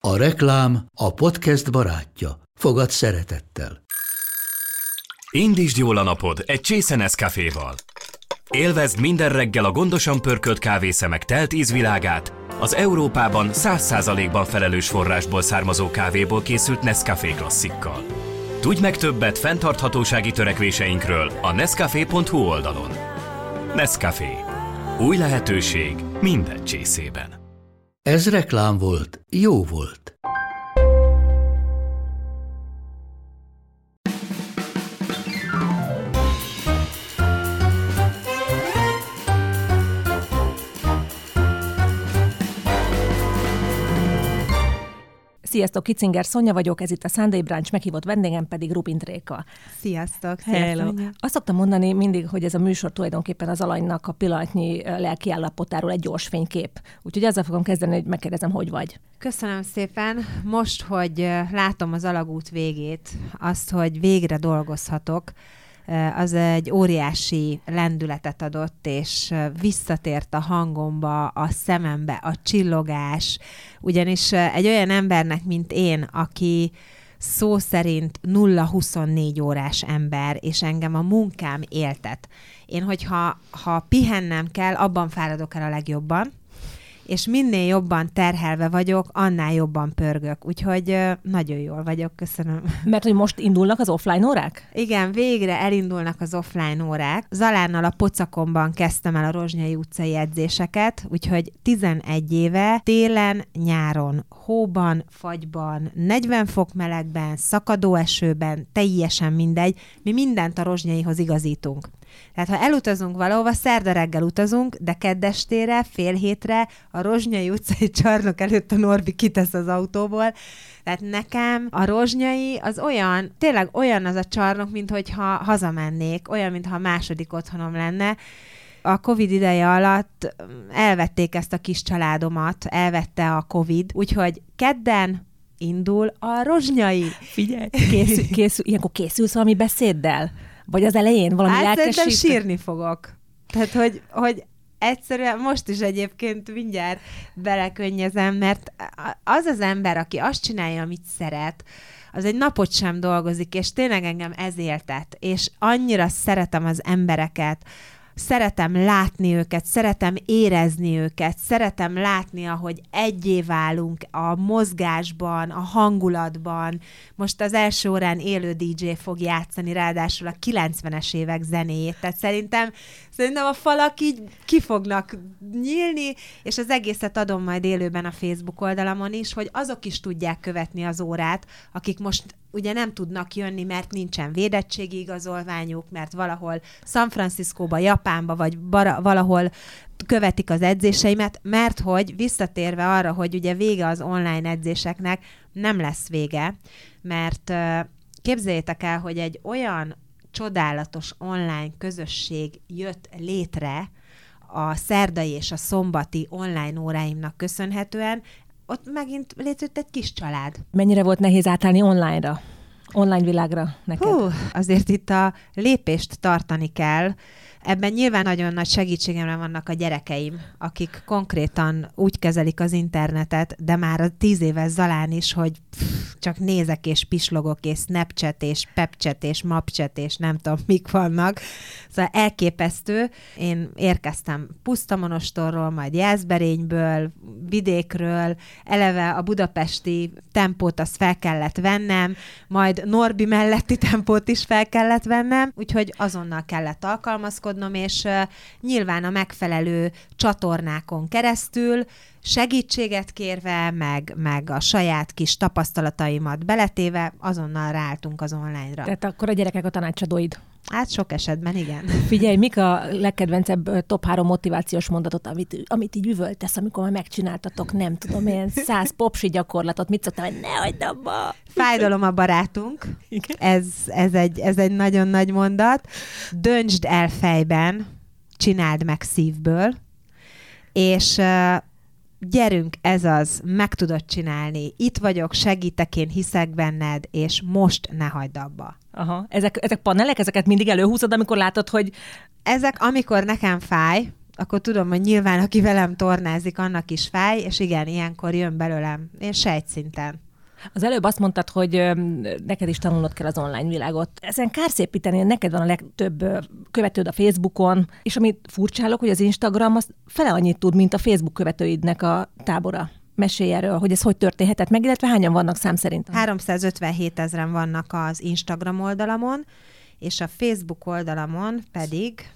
A reklám a podcast barátja. Fogad szeretettel. Indítsd jól a napod egy csésze Nescaféval. Élvezd minden reggel a gondosan pörkölt kávészemek telt ízvilágát, az Európában 100%-ban felelős forrásból származó kávéból készült Nescafé klasszikkal. Tudj meg többet fenntarthatósági törekvéseinkről a nescafé.hu oldalon. Nescafé. Új lehetőség minden csészében. Ez reklám volt, jó volt. Sziasztok, Kicinger Szonya vagyok, ez itt a Sunday Brunch, meghívott vendégem pedig Rubint Réka. Sziasztok! Hello. Azt szoktam mondani mindig, hogy ez a műsor tulajdonképpen az alanynak a pillanatnyi lelki állapotáról egy gyors fénykép. Úgyhogy azzal fogom kezdeni, hogy megkérdezem, hogy vagy. Köszönöm szépen. Most, hogy látom az alagút végét, azt, hogy végre dolgozhatok, az egy óriási lendületet adott, és visszatért a hangomba, a szemembe, a csillogás. Ugyanis egy olyan embernek, mint én, aki szó szerint 0-24 órás ember, és engem a munkám éltet. Én, hogyha pihennem kell, abban fáradok el a legjobban, és minél jobban terhelve vagyok, annál jobban pörgök. Úgyhogy nagyon jól vagyok, köszönöm. Mert hogy most indulnak az offline órák? Igen, végre elindulnak az offline órák. Zalánnal a Pocakomban kezdtem el a Rozsnyai utcai edzéseket, úgyhogy 11 éve télen, nyáron, hóban, fagyban, 40 fok melegben, szakadó esőben, teljesen mindegy, mi mindent a Rozsnyaihoz igazítunk. Tehát ha elutazunk valahova, szerda reggel utazunk, de keddestére, fél hétre a Rozsnyai utcai csarnok előtt a Norbi kitesz az autóból. Tehát nekem a Rozsnyai az olyan, tényleg olyan az a csarnok, mint hogyha hazamennék, olyan, mintha a második otthonom lenne. A Covid ideje alatt elvették ezt a kis családomat, elvette a Covid, úgyhogy kedden indul a Rozsnyai. Figyelj, ilyenkor készülsz valami beszéddel? Vagy az elején valami lelkesítő? Szerintem sírni fogok. Tehát, hogy egyszerűen most is egyébként mindjárt belekönnyezem, mert az az ember, aki azt csinálja, amit szeret, az egy napot sem dolgozik, és tényleg engem ez éltet. És annyira szeretem az embereket, szeretem látni őket, szeretem érezni őket, szeretem látni, ahogy egyé válunk a mozgásban, a hangulatban. Most az első órán élő DJ fog játszani, ráadásul a 90-es évek zenéjét. Tehát szerintem a falak így ki fognak nyílni, és az egészet adom majd élőben a Facebook oldalamon is, hogy azok is tudják követni az órát, akik most ugye nem tudnak jönni, mert nincsen védettségi igazolványuk, mert valahol San Franciscóba, Japánba, vagy valahol követik az edzéseimet, mert hogy visszatérve arra, hogy ugye vége az online edzéseknek, nem lesz vége, mert képzeljétek el, hogy egy olyan csodálatos online közösség jött létre a szerdai és a szombati online óráimnak köszönhetően, ott megint létrejött egy kis család. Mennyire volt nehéz átállni online-ra? Online világra neked? Azért itt a lépést tartani kell. Ebben nyilván nagyon nagy segítségemre vannak a gyerekeim, akik konkrétan úgy kezelik az internetet, de már a 10 éves Zalán is, hogy csak nézek és pislogok, és Snapchat, és Pepchat, és Mapchat, és nem tudom, mik vannak. Szóval elképesztő. Én érkeztem Pusztamonostorról, majd Jászberényből, vidékről, eleve a budapesti tempót azt fel kellett vennem, majd Norbi melletti tempót is fel kellett vennem, úgyhogy azonnal kellett alkalmazkodnom, és nyilván a megfelelő csatornákon keresztül segítséget kérve, meg a saját kis tapasztalataimat beletéve, azonnal ráálltunk az online-ra. Tehát akkor a gyerekek a tanácsadóid? Hát sok esetben igen. Figyelj, mik a legkedvencebb top 3 motivációs mondatot, amit így üvöltesz, amikor már megcsináltatok, nem tudom, ilyen 100 popsi gyakorlatot, mit szoktam, hogy ne hagyd abba! Fájdalom a barátunk. Ez egy nagyon nagy mondat. Döntsd el fejben, csináld meg szívből, és gyerünk, ez az, meg tudod csinálni, itt vagyok, segítek, én hiszek benned, és most ne hagyd abba. Aha. Ezek panelek, ezeket mindig előhúzod, amikor látod, hogy... Ezek, amikor nekem fáj, akkor tudom, hogy nyilván aki velem tornázik, annak is fáj, és igen, ilyenkor jön belőlem. Én sejtszinten. Az előbb azt mondtad, hogy neked is tanulnod kell az online világot. Ezen kárszépíteni, neked van a legtöbb követőd a Facebookon, és amit furcsálok, hogy az Instagram az fele annyit tud, mint a Facebook követőidnek a tábora. Mesélj erről, hogy ez hogy történhetett meg, illetve hányan vannak szám szerint? 357 000 vannak az Instagram oldalamon, és a Facebook oldalamon pedig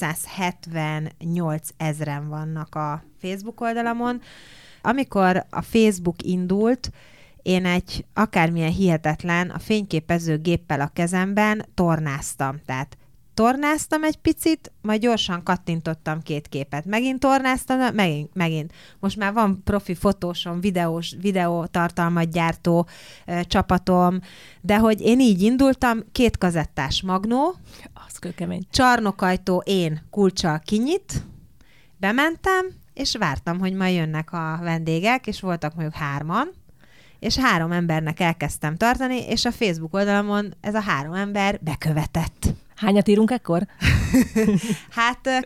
878 000 vannak a Facebook oldalamon. Amikor a Facebook indult, én egy akármilyen hihetetlen, a fényképezőgéppel a kezemben tornáztam. Tehát tornáztam egy picit, majd gyorsan kattintottam 2 képet. Megint tornáztam, megint. Most már van profi fotósom, videótartalmat gyártó csapatom, de hogy én így indultam, 2 kazettás magnó, az kőkemény. Csarnokajtó én kulccsal kinyit, bementem, és vártam, hogy majd jönnek a vendégek, és voltak mondjuk 3-an, és 3 embernek elkezdtem tartani, és a Facebook oldalamon ez a 3 ember bekövetett. Hányat írunk ekkor? Hát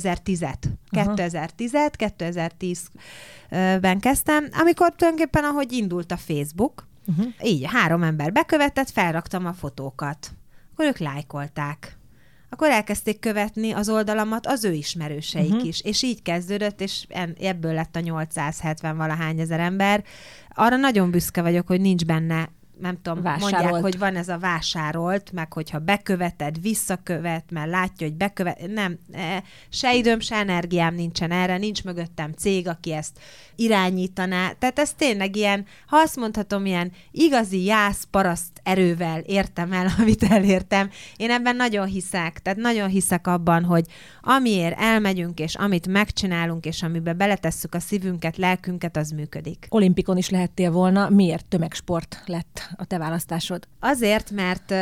2010-ben kezdtem, amikor tulajdonképpen ahogy indult a Facebook, így 3 ember bekövetett, felraktam a fotókat. Akkor ők lájkolták. Akkor elkezdték követni az oldalamat az ő ismerőseik is. És így kezdődött, és ebből lett a 870 valahány ezer ember. Arra nagyon büszke vagyok, hogy nincs benne, nem tudom, mondják, hogy van ez a vásárolt, meg hogyha beköveted, visszakövet, mert látja, hogy nem, se időm, se energiám nincsen erre, nincs mögöttem cég, aki ezt irányítaná. Tehát ez tényleg ilyen, ha azt mondhatom, ilyen igazi jász paraszt erővel értem el, amit elértem. Én ebben nagyon hiszek, tehát nagyon hiszek abban, hogy amiért elmegyünk, és amit megcsinálunk, és amiben beletesszük a szívünket, lelkünket, az működik. Olimpikon is lehettél volna, miért tömegsport lett a te választásod? Azért, mert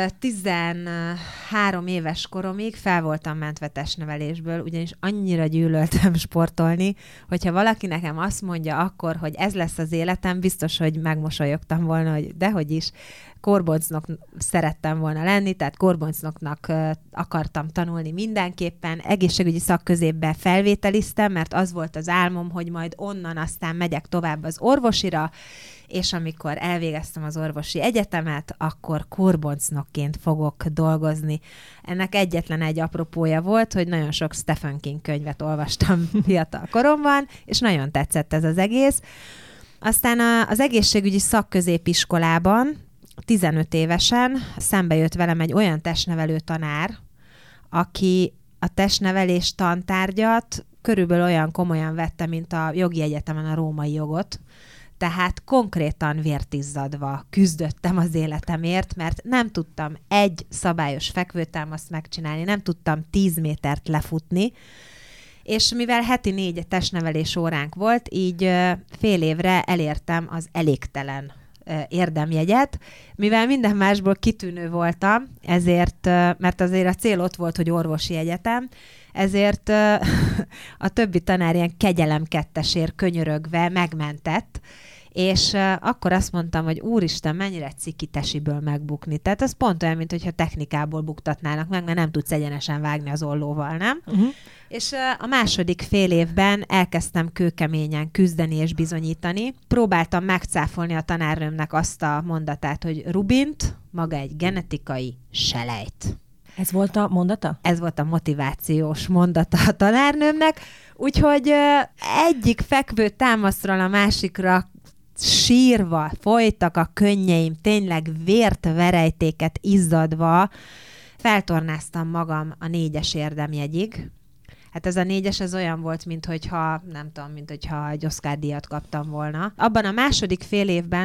13 éves koromig fel voltam mentve testnevelésből, ugyanis annyira gyűlöltem sportolni, hogyha valaki nekem azt mondja akkor, hogy ez lesz az életem, biztos, hogy megmosolyogtam volna, hogy dehogy is. Korboncnok szerettem volna lenni, tehát korboncnoknak akartam tanulni mindenképpen. Egészségügyi szakközépbe felvételiztem, mert az volt az álmom, hogy majd onnan aztán megyek tovább az orvosira, és amikor elvégeztem az orvosi egyetemet, akkor korboncnokként fogok dolgozni. Ennek egyetlen egy apropója volt, hogy nagyon sok Stephen King könyvet olvastam fiatal koromban, és nagyon tetszett ez az egész. Aztán az egészségügyi szakközépiskolában 15 évesen szembe jött velem egy olyan testnevelő tanár, aki a testnevelés tantárgyat körülbelül olyan komolyan vette, mint a jogi egyetemen a római jogot. Tehát konkrétan vértizzadva küzdöttem az életemért, mert nem tudtam egy szabályos fekvőtámaszt megcsinálni, nem tudtam 10 métert lefutni, és mivel heti 4 testnevelés óránk volt, így fél évre elértem az elégtelen érdemjegyet, mivel minden másból kitűnő voltam, ezért, mert azért a cél ott volt, hogy orvosi egyetem, ezért a többi tanár ilyen kegyelem kettesért könyörögve megmentett, és akkor azt mondtam, hogy úristen, mennyire ciki tesiből megbukni. Tehát az pont olyan, mint hogyha technikából buktatnának meg, mert nem tudsz egyenesen vágni az ollóval, nem? És a második fél évben elkezdtem kőkeményen küzdeni és bizonyítani. Próbáltam megcáfolni a tanárnőmnek azt a mondatát, hogy Rubint maga egy genetikai selejt. Ez volt a mondata? Ez volt a motivációs mondata a tanárnőmnek, úgyhogy egyik fekvő támaszról a másikra sírva folytak a könnyeim, tényleg vért, verejtéket izzadva, feltornáztam magam a 4-es érdemjegyig. Hát ez a 4-es, ez olyan volt, minthogyha, nem tudom, minthogyha egy Oscar-díjat kaptam volna. Abban a második fél évben,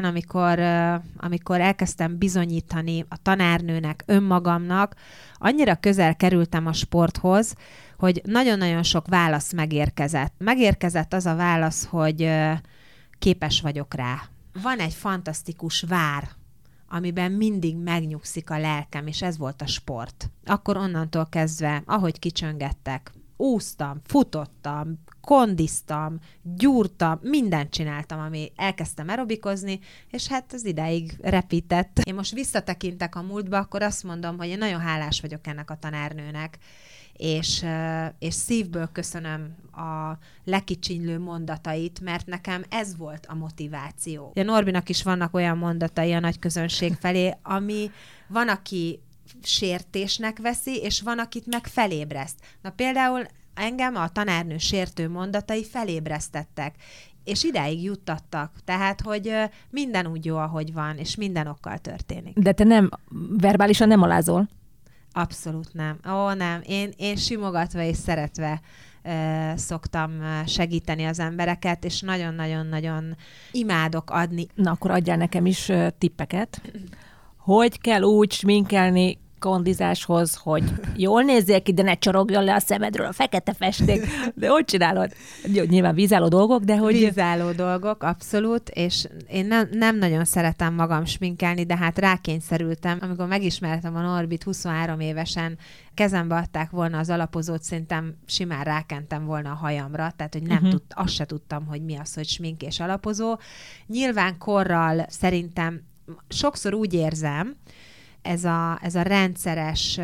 amikor elkezdtem bizonyítani a tanárnőnek, önmagamnak, annyira közel kerültem a sporthoz, hogy nagyon-nagyon sok válasz megérkezett. Megérkezett az a válasz, hogy képes vagyok rá. Van egy fantasztikus vár, amiben mindig megnyugszik a lelkem, és ez volt a sport. Akkor onnantól kezdve, ahogy kicsöngettek, úsztam, futottam, kondiztam, gyúrtam, mindent csináltam, ami elkezdtem aerobikozni, és hát az ideig repített. Én most visszatekintek a múltba, akkor azt mondom, hogy én nagyon hálás vagyok ennek a tanárnőnek, és szívből köszönöm a lekicsinylő mondatait, mert nekem ez volt a motiváció. A Norbinak is vannak olyan mondatai a nagy közönség felé, ami van, aki sértésnek veszi, és van, akit meg felébreszt. Na például engem a tanárnő sértő mondatai felébresztettek, és idáig juttattak. Tehát, hogy minden úgy jó, ahogy van, és minden okkal történik. De te nem, verbálisan nem alázol? Abszolút nem. Ó, nem. Én simogatva és szeretve szoktam segíteni az embereket, és nagyon-nagyon-nagyon imádok adni. Na, akkor adjál nekem is tippeket. Hogy kell úgy sminkelni kondizáshoz, hogy jól nézzél ki, de ne csorogjon le a szemedről a fekete festék. De hogy csinálod? Jó, nyilván vízálló dolgok, de hogy... Vízálló dolgok, abszolút, és én nem nagyon szeretem magam sminkelni, de hát rákényszerültem. Amikor megismertem a Norbit 23 évesen, kezembe adták volna az alapozót, szerintem simán rákentem volna a hajamra, tehát hogy nem azt se tudtam, hogy mi az, hogy smink és alapozó. Nyilván korral szerintem sokszor úgy érzem, ez a rendszeres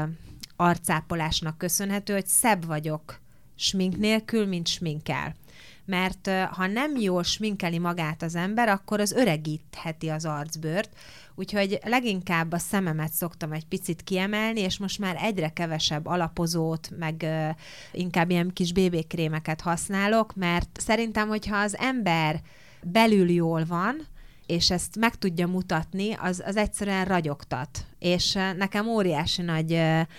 arcápolásnak köszönhető, hogy szebb vagyok smink nélkül, mint sminkel. Mert ha nem jól sminkeli magát az ember, akkor az öregítheti az arcbőrt, úgyhogy leginkább a szememet szoktam egy picit kiemelni, és most már egyre kevesebb alapozót, meg inkább ilyen kis BB-krémeket használok, mert szerintem, hogyha az ember belül jól van, és ezt meg tudja mutatni, az egyszerűen ragyogtat. És nekem óriási nagy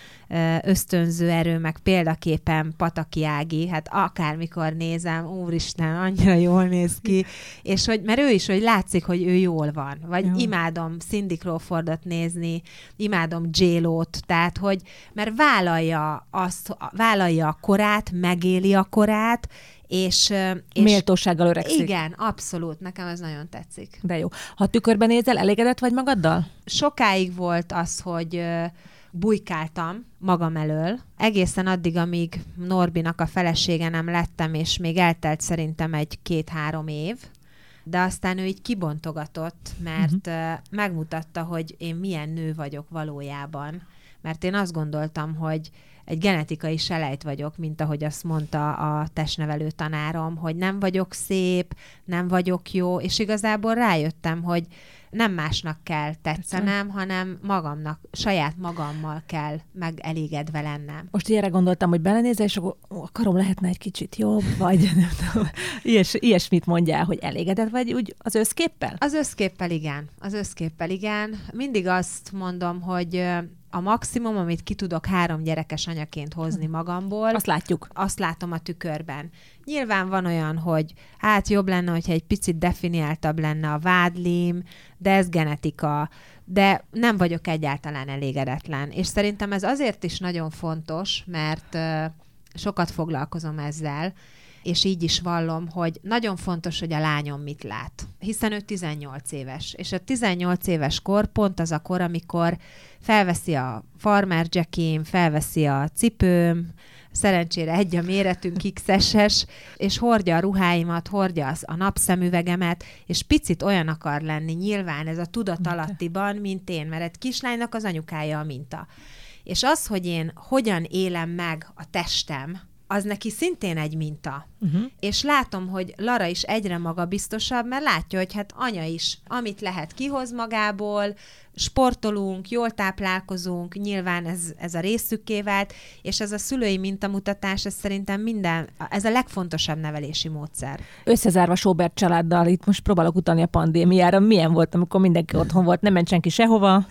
ösztönző erő, meg példaképpen Pataki Ági, hát akármikor nézem, úristen, annyira jól néz ki, és mert ő is, hogy látszik, hogy ő jól van. Vagy imádom Cindy Crawfordot nézni, imádom J-Lo-t, tehát, hogy mert vállalja a korát, megéli a korát, és méltósággal öregszik. Igen, abszolút. Nekem ez nagyon tetszik. De jó. Ha tükörben nézel, elégedett vagy magaddal? Sokáig volt az, hogy bujkáltam magam elől. Egészen addig, amíg Norbinak a felesége nem lettem, és még eltelt szerintem 1-2-3 év. De aztán ő így kibontogatott, mert megmutatta, hogy én milyen nő vagyok valójában. Mert én azt gondoltam, hogy egy genetikai selejt vagyok, mint ahogy azt mondta a testnevelő tanárom, hogy nem vagyok szép, nem vagyok jó, és igazából rájöttem, hogy nem másnak kell tetszenem, hanem magamnak, saját magammal kell megelégedve lennem. Most ilyenre gondoltam, hogy belenézel, és akkor a karom lehetne egy kicsit jobb, vagy nem tudom, ilyesmit mondjál, hogy elégedett vagy úgy az összképpel? Az összképpel igen. Mindig azt mondom, hogy a maximum, amit ki tudok 3 gyerekes anyaként hozni magamból. Azt látjuk. Azt látom a tükörben. Nyilván van olyan, hogy hát jobb lenne, hogyha egy picit definiáltabb lenne a vádlim, de ez genetika. De nem vagyok egyáltalán elégedetlen. És szerintem ez azért is nagyon fontos, mert sokat foglalkozom ezzel, és így is vallom, hogy nagyon fontos, hogy a lányom mit lát. Hiszen ő 18 éves. És a 18 éves kor pont az a kor, amikor felveszi a farmer jackim, felveszi a cipőm, szerencsére egy a méretünk XS-es, és hordja a ruháimat, hordja a napszemüvegemet, és picit olyan akar lenni nyilván ez a tudatalattiban, mint én, mert egy kislánynak az anyukája a minta. És az, hogy én hogyan élem meg a testem, az neki szintén egy minta. És látom, hogy Lara is egyre magabiztosabb, mert látja, hogy hát anya is, amit lehet kihoz magából, sportolunk, jól táplálkozunk, nyilván ez a részükké vált, és ez a szülői mintamutatás, ez szerintem ez a legfontosabb nevelési módszer. Összezárva Sobert családdal, itt most próbálok utalni a pandémiára, milyen volt, amikor mindenki otthon volt, nem ment senki sehova?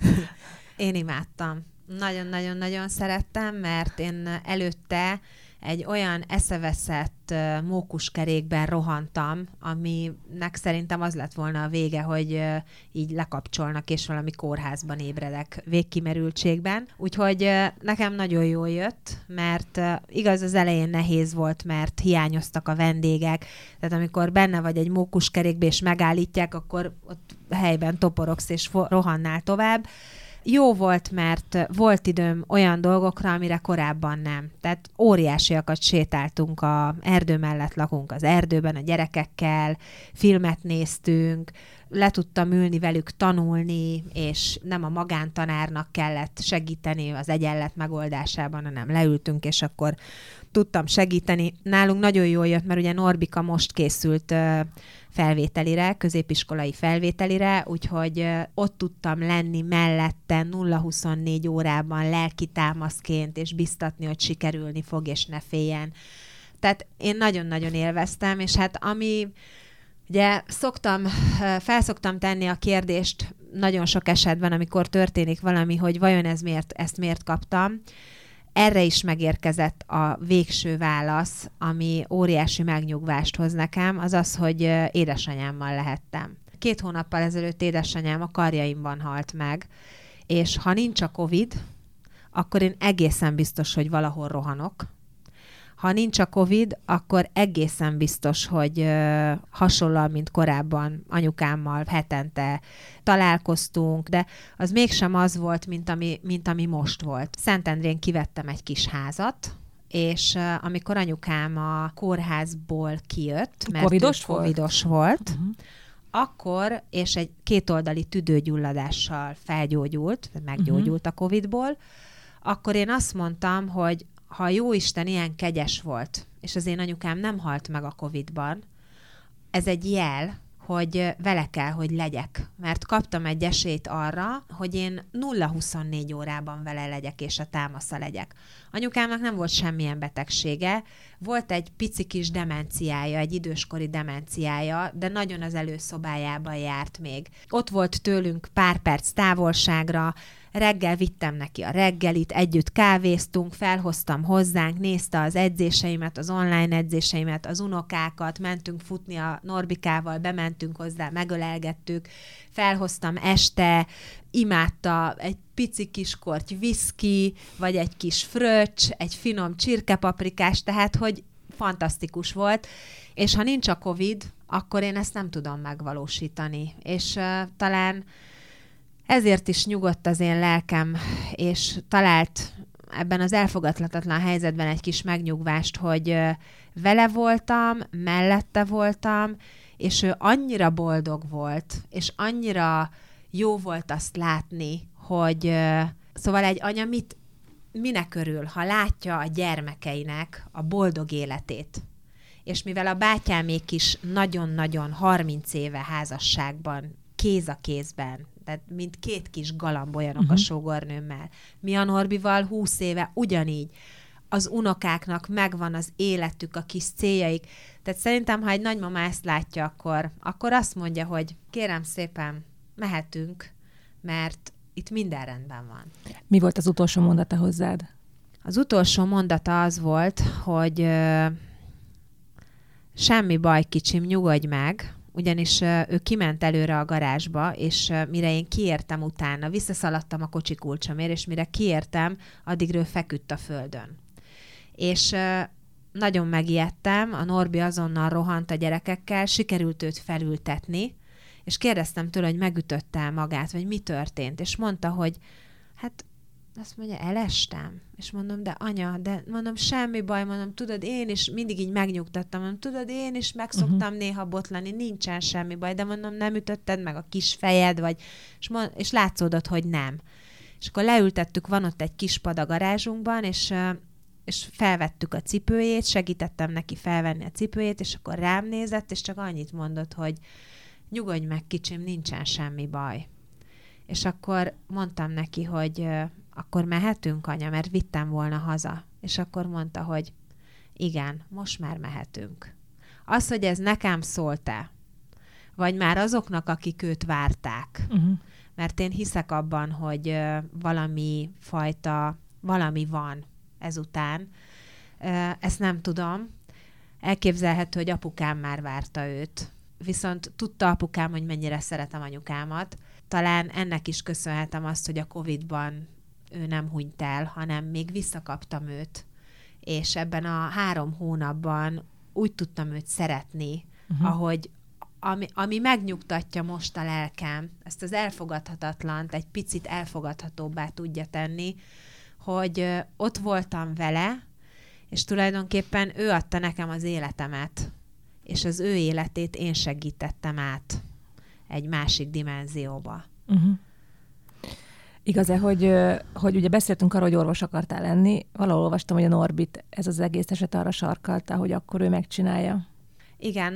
Én imádtam. Nagyon-nagyon-nagyon szerettem, mert én előtte egy olyan eszeveszett mókuskerékben rohantam, aminek szerintem az lett volna a vége, hogy így lekapcsolnak, és valami kórházban ébredek végkimerültségben. Úgyhogy nekem nagyon jól jött, mert igaz, az elején nehéz volt, mert hiányoztak a vendégek, tehát amikor benne vagy egy mókuskerékbe, és megállítják, akkor ott helyben toporogsz, és rohannál tovább. jó volt, mert volt időm olyan dolgokra, amire korábban nem. Tehát óriásiakat sétáltunk, erdő mellett lakunk az erdőben a gyerekekkel, filmet néztünk, le tudtam ülni velük tanulni, és nem a magántanárnak kellett segíteni az egyenlet megoldásában, hanem leültünk, és akkor tudtam segíteni. Nálunk nagyon jól jött, mert ugye Norbika most készült felvételire, középiskolai felvételire, úgyhogy ott tudtam lenni mellette 0-24 órában lelkitámaszként, és biztatni, hogy sikerülni fog, és ne féljen. Tehát én nagyon-nagyon élveztem, és hát ami ugye felszoktam tenni a kérdést nagyon sok esetben, amikor történik valami, hogy vajon ezt miért kaptam. Erre is megérkezett a végső válasz, ami óriási megnyugvást hoz nekem, az az, hogy édesanyámmal lehettem. 2 hónappal ezelőtt édesanyám a karjaimban halt meg, és ha nincs a Covid, akkor én egészen biztos, hogy valahol rohanok. Ha nincs a Covid, akkor egészen biztos, hogy hasonlóan, mint korábban anyukámmal hetente találkoztunk, de az mégsem az volt, mint ami most volt. Szentendrén kivettem egy kis házat, és amikor anyukám a kórházból kijött, mert covidos volt, akkor, és egy 2 oldali tüdőgyulladással felgyógyult, meggyógyult a Covidból, akkor én azt mondtam, hogy ha Jóisten ilyen kegyes volt, és az én anyukám nem halt meg a Covidban, ez egy jel, hogy vele kell, hogy legyek. Mert kaptam egy esélyt arra, hogy én 0-24 órában vele legyek, és a támasza legyek. Anyukámnak nem volt semmilyen betegsége, volt egy pici kis demenciája, egy időskori demenciája, de nagyon az előszobájában járt még. Ott volt tőlünk pár perc távolságra, reggel vittem neki a reggelit, együtt kávéztunk, felhoztam hozzánk, nézte az edzéseimet, az online edzéseimet, az unokákat, mentünk futni a Norbikával, bementünk hozzá, megölelgettük, felhoztam este, imádta egy pici kis korty viszki, vagy egy kis fröccs, egy finom csirkepaprikás, tehát hogy fantasztikus volt, és ha nincs a Covid, akkor én ezt nem tudom megvalósítani, és talán ezért is nyugodt az én lelkem, és talált ebben az elfogadhatatlan helyzetben egy kis megnyugvást, hogy vele voltam, mellette voltam, és ő annyira boldog volt, és annyira jó volt azt látni, hogy szóval egy anya minek örül, ha látja a gyermekeinek a boldog életét. És mivel a bátyámék is nagyon-nagyon 30 éve házasságban, kéz a kézben, tehát mint 2 kis galamb olyanok a sógornőmmel. Mi a Norbival 20 éve ugyanígy. Az unokáknak megvan az életük, a kis céljaik. Tehát szerintem, ha egy nagymama ezt látja, akkor azt mondja, hogy kérem szépen, mehetünk, mert itt minden rendben van. Mi volt az utolsó mondata hozzád? Az utolsó mondata az volt, hogy semmi baj, kicsim, nyugodj meg, ugyanis ő kiment előre a garázsba, és mire én kiértem utána, visszaszaladtam a kocsi kulcsomért, és mire kiértem, addig ő feküdt a földön. És nagyon megijedtem, a Norbi azonnal rohant a gyerekekkel, sikerült őt felültetni, és kérdeztem tőle, hogy megütötte magát, vagy mi történt, és mondta, hogy hát azt mondja, elestem. És mondom, de anya, de mondom, semmi baj, mondom, tudod, én is mindig így megnyugtattam, mondom, tudod, én is meg szoktam néha botlani, nincsen semmi baj, de mondom, nem ütötted meg a kis fejed, vagy, és látszódott, hogy nem. És akkor leültettük, van ott egy kis pad a garázsunkban, és felvettük a cipőjét, segítettem neki felvenni a cipőjét, és akkor rám nézett, és csak annyit mondott, hogy nyugodj meg, kicsim, nincsen semmi baj. És akkor mondtam neki, hogy akkor mehetünk, anya, mert vittem volna haza. És akkor mondta, hogy igen, most már mehetünk. Az, hogy ez nekem szólt-e, vagy már azoknak, akik őt várták, mert én hiszek abban, hogy valami van ezután. Ezt nem tudom. Elképzelhető, hogy apukám már várta őt. Viszont tudta apukám, hogy mennyire szeretem anyukámat. Talán ennek is köszönhetem azt, hogy a Covid-ban ő nem hunyt el, hanem még visszakaptam őt. És ebben a 3 hónapban úgy tudtam őt szeretni, ami megnyugtatja most a lelkem, ezt az elfogadhatatlant egy picit elfogadhatóbbá tudja tenni, hogy ott voltam vele, és tulajdonképpen ő adta nekem az életemet, és az ő életét én segítettem át egy másik dimenzióba. Igaz-e, hogy ugye beszéltünk arról, hogy orvos akartál lenni, valahol olvastam, hogy a Norbit ez az egész eset arra sarkalta, hogy akkor ő megcsinálja. Igen,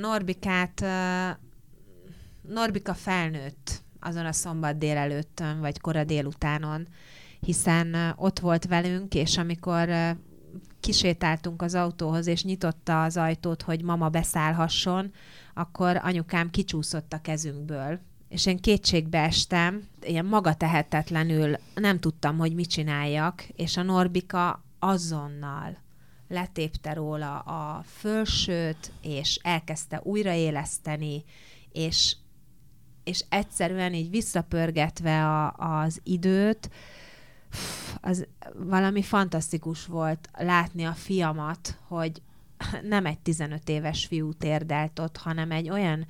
Norbika felnőtt azon a szombat délelőttön, vagy kora délutánon, hiszen ott volt velünk, és amikor kisétáltunk az autóhoz, és nyitotta az ajtót, hogy mama beszállhasson, akkor anyukám kicsúszott a kezünkből. És én kétségbe estem, ilyen magatehetetlenül nem tudtam, hogy mit csináljak, és a Norbika azonnal letépte róla a fölsőt, és elkezdte újraéleszteni, és egyszerűen így visszapörgetve az időt, az valami fantasztikus volt látni a fiamat, hogy nem egy 15 éves fiú térdelt ott, hanem egy olyan,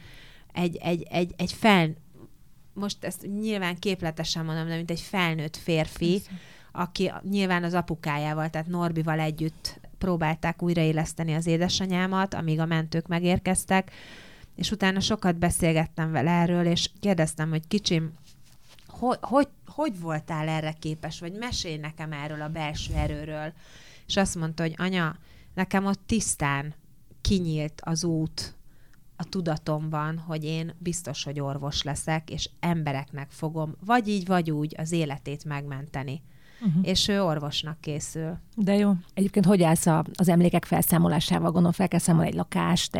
most ezt nyilván képletesen mondom, de mint egy felnőtt férfi, aki nyilván az apukájával, tehát Norbival együtt próbálták újraéleszteni az édesanyámat, amíg a mentők megérkeztek, és utána sokat beszélgettem vele erről, és kérdeztem, hogy kicsim, hogy voltál erre képes, vagy mesélj nekem erről a belső erőről. És azt mondta, hogy anya, nekem ott tisztán kinyílt az út a tudatomban, hogy én biztos, hogy orvos leszek, és embereknek fogom vagy így, vagy úgy az életét megmenteni. És ő orvosnak készül. De jó. Egyébként hogy állsz az emlékek felszámolásával? Gondolom, fel kell számolni egy lakást,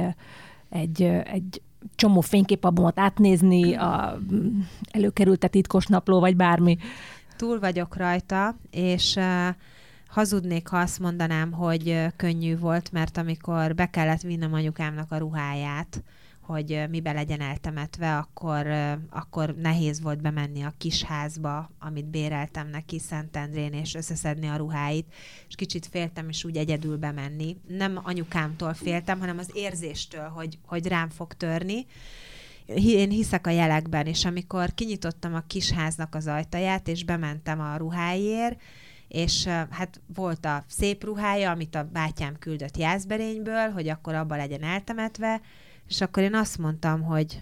egy csomó fényképalbumot átnézni, előkerült a titkos napló, vagy bármi. Túl vagyok rajta, és hazudnék, ha azt mondanám, hogy könnyű volt, mert amikor be kellett vinnem anyukámnak a ruháját, hogy mibe legyen eltemetve, akkor nehéz volt bemenni a kis házba, amit béreltem neki Szentendrén, és összeszedni a ruháit, és kicsit féltem is úgy egyedül bemenni. Nem anyukámtól féltem, hanem az érzéstől, hogy rám fog törni. Én hiszek a jelekben, és amikor kinyitottam a kis háznak az ajtaját, és bementem a ruháért, és hát volt a szép ruhája, amit a bátyám küldött Jászberényből, hogy akkor abba legyen eltemetve, és akkor én azt mondtam, hogy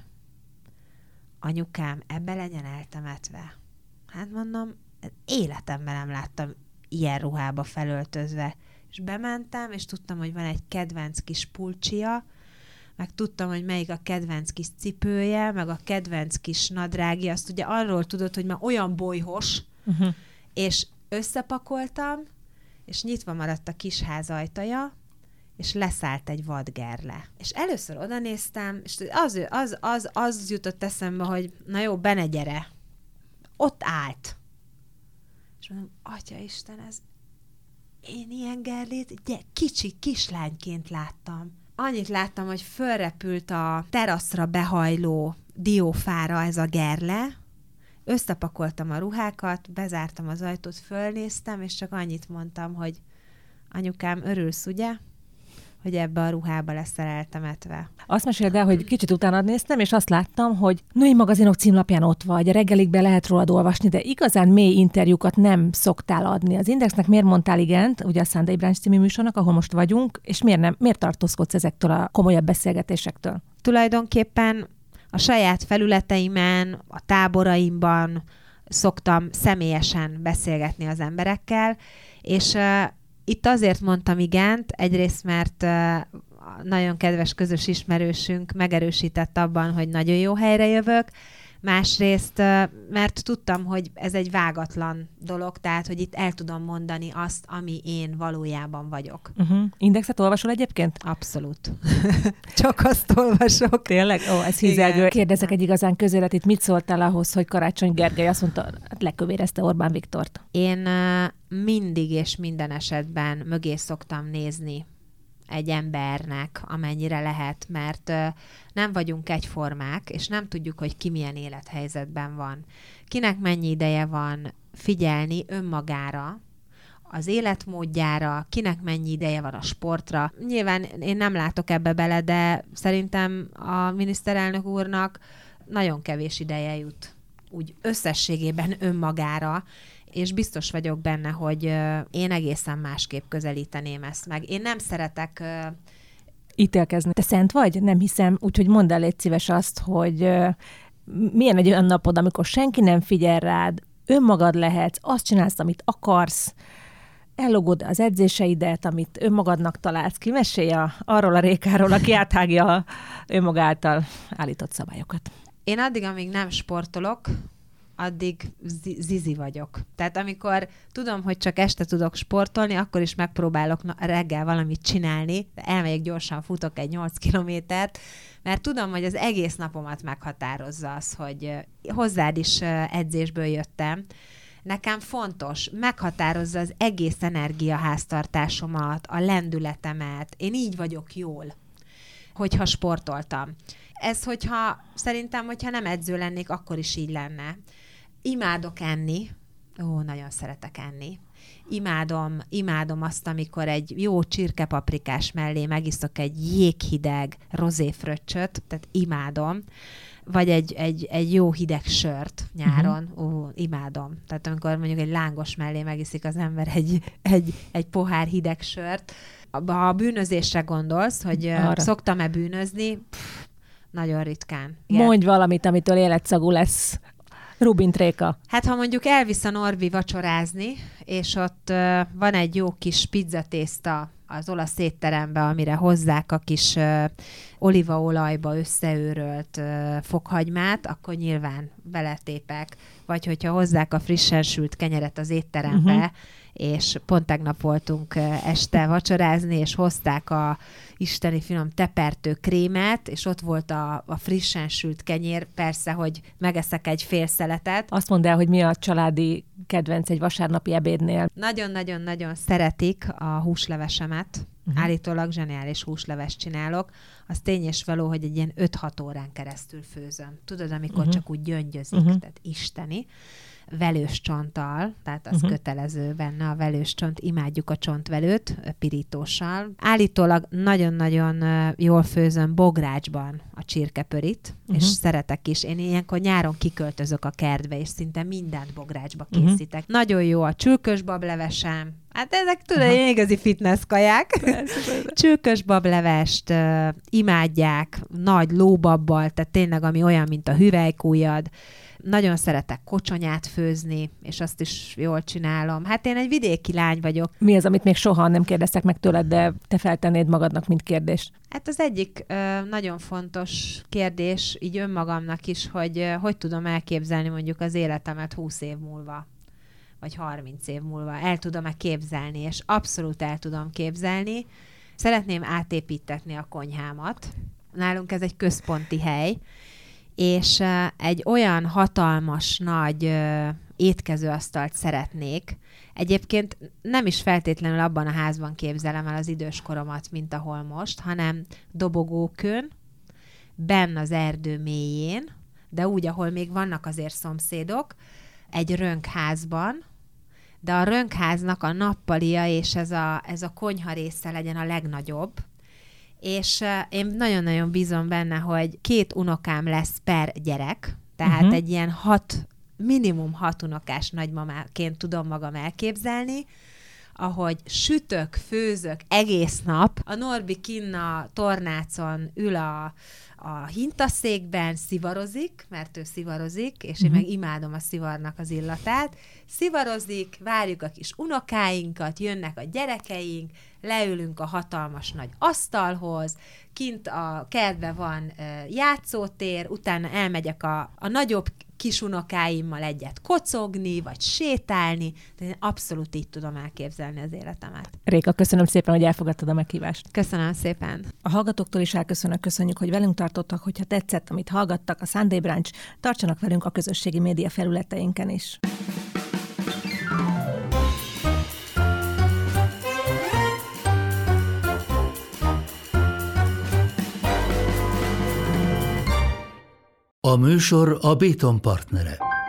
anyukám, ebbe legyen eltemetve. Hát mondom, életemben nem láttam ilyen ruhába felöltözve. És bementem, és tudtam, hogy van egy kedvenc kis pulcsia, meg tudtam, hogy melyik a kedvenc kis cipője, meg a kedvenc kis nadrági. Azt ugye arról tudod, hogy már olyan bolyhos, és összepakoltam, és nyitva maradt a kis ház ajtaja, és leszállt egy vadgerle. És először oda néztem, és az jutott eszembe, hogy na jó, benne gyere. Ott állt. És mondom, Atyaisten, én ilyen gerlét kicsi kislányként láttam. Annyit láttam, hogy fölrepült a teraszra behajló diófára ez a gerle, összepakoltam a ruhákat, bezártam az ajtót, fölnéztem, és csak annyit mondtam, hogy anyukám, örülsz, ugye? Hogy ebbe a ruhába leszel eltemetve. Azt meséld el, hogy kicsit utána néztem, és azt láttam, hogy női magazinok címlapján ott vagy, a reggelikben lehet rólad olvasni, de igazán mély interjúkat nem szoktál adni. Az Indexnek miért mondtál igent, ugye a Sunday Brunch című műsornak, ahol most vagyunk, és miért tartózkodsz ezektől a komolyabb beszélgetésektől? Tulajdonképpen a saját felületeimen, a táboraimban szoktam személyesen beszélgetni az emberekkel, és itt azért mondtam igent, egyrészt, mert nagyon kedves közös ismerősünk megerősített abban, hogy nagyon jó helyre jövök, másrészt, mert tudtam, hogy ez egy vágatlan dolog, tehát, hogy itt el tudom mondani azt, ami én valójában vagyok. Indexet olvasol egyébként? Abszolút. Csak azt olvasok. Tényleg? Ó, ez hízelgő. Kérdezek egy igazán közéletit, mit szóltál ahhoz, hogy Karácsony Gergely azt mondta, hát lekövérezte Orbán Viktort? Én mindig és minden esetben mögé szoktam nézni egy embernek, amennyire lehet, mert nem vagyunk egyformák, és nem tudjuk, hogy ki milyen élethelyzetben van. Kinek mennyi ideje van figyelni önmagára, az életmódjára, kinek mennyi ideje van a sportra. Nyilván én nem látok ebbe bele, de szerintem a miniszterelnök úrnak nagyon kevés ideje jut úgy összességében önmagára, és biztos vagyok benne, hogy én egészen másképp közelíteném ezt meg. Én nem szeretek ítélkezni. Te szent vagy? Nem hiszem. Úgyhogy mondd el, légy szíves azt, hogy milyen egy olyan napod, amikor senki nem figyel rád, önmagad lehetsz, azt csinálsz, amit akarsz, ellogod az edzéseidet, amit önmagadnak találsz ki. Mesélj arról a Rékáról, aki áthágja önmaga által állított szabályokat. Én addig, amíg nem sportolok, addig zizi vagyok. Tehát amikor tudom, hogy csak este tudok sportolni, akkor is megpróbálok reggel valamit csinálni, elmegyek gyorsan, futok egy 8 kilométert, mert tudom, hogy az egész napomat meghatározza az, hogy hozzád is edzésből jöttem. Nekem fontos, meghatározza az egész energiaháztartásomat, a lendületemet. Én így vagyok jól, hogyha sportoltam. Ez, szerintem, hogyha nem edző lennék, akkor is így lenne. Imádok enni. Nagyon szeretek enni. Imádom azt, amikor egy jó csirkepaprikás mellé megiszok egy jéghideg rozéfröccsöt, tehát imádom. Vagy egy jó hideg sört nyáron. Imádom. Tehát amikor mondjuk egy lángos mellé megiszik az ember egy pohár hideg sört. Ha a bűnözésre gondolsz, hogy szoktam-e bűnözni, nagyon ritkán. Igen. Mondj valamit, amitől életszagú lesz Rubint Réka. Hát, ha mondjuk elvisz a Norbi vacsorázni, és ott van egy jó kis pizzatészta az olasz étterembe, amire hozzák a kis olívaolajba összeőrölt fokhagymát, akkor nyilván beletépek. Vagy hogyha hozzák a frissen sült kenyeret az étterembe, és pont tegnap voltunk este vacsorázni, és hozták a isteni finom tepertő krémet, és ott volt a frissen sült kenyér, persze, hogy megeszek egy fél szeletet. Azt mondd el, hogy mi a családi kedvenc egy vasárnapi ebédnél. Nagyon-nagyon-nagyon szeretik a húslevesemet. Állítólag zseniális húslevest csinálok. Az tény és való, hogy egy ilyen 5-6 órán keresztül főzöm. Tudod, amikor csak úgy gyöngyözik, tehát isteni. Velős csonttal, tehát az kötelező benne a velős csont, imádjuk a csontvelőt, pirítóssal. Állítólag nagyon-nagyon jól főzöm bográcsban a csirkepörit, és szeretek is. Én ilyenkor nyáron kiköltözök a kertbe, és szinte mindent bográcsba készítek. Nagyon jó a csülkös bablevesem. Hát ezek tudod, ilyen igazi fitness kaják. Csülkös bablevest imádják, nagy lóbabbal, tehát tényleg ami olyan, mint a hüvelykujjad. Nagyon szeretek kocsonyát főzni, és azt is jól csinálom. Hát én egy vidéki lány vagyok. Mi az, amit még soha nem kérdeztek meg tőled, de te feltennéd magadnak, mint kérdést? Hát az egyik nagyon fontos kérdés, így önmagamnak is, hogy tudom elképzelni mondjuk az életemet 20 év múlva, vagy 30 év múlva. El tudom-e képzelni, és abszolút el tudom képzelni. Szeretném átépítetni a konyhámat. Nálunk ez egy központi hely, és egy olyan hatalmas, nagy étkezőasztalt szeretnék. Egyébként nem is feltétlenül abban a házban képzelem el az időskoromat, mint ahol most, hanem dobogókön, benn az erdő mélyén, de úgy, ahol még vannak azért szomszédok, egy rönkházban, de a rönkháznak a nappalia és ez a konyha része legyen a legnagyobb, és én nagyon-nagyon bízom benne, hogy 2 unokám lesz per gyerek, tehát egy ilyen minimum 6 unokás nagymamáként tudom magam elképzelni, ahogy sütök, főzök egész nap. A Norbi kinn a tornácon ül a hintaszékben, szivarozik, mert ő szivarozik, és én meg imádom a szivarnak az illatát. Szivarozik, várjuk a kis unokáinkat, jönnek a gyerekeink, leülünk a hatalmas nagy asztalhoz, kint a kertben van játszótér, utána elmegyek a nagyobb kisunokáimmal egyet kocogni, vagy sétálni, de én abszolút így tudom elképzelni az életemet. Réka, köszönöm szépen, hogy elfogadtad a meghívást. Köszönöm szépen. A hallgatóktól is köszönjük, hogy velünk tartottak, hogyha tetszett, amit hallgattak, a Sunday Brunch, tartsanak velünk a közösségi média felületeinken is. A műsor a Béton partnere.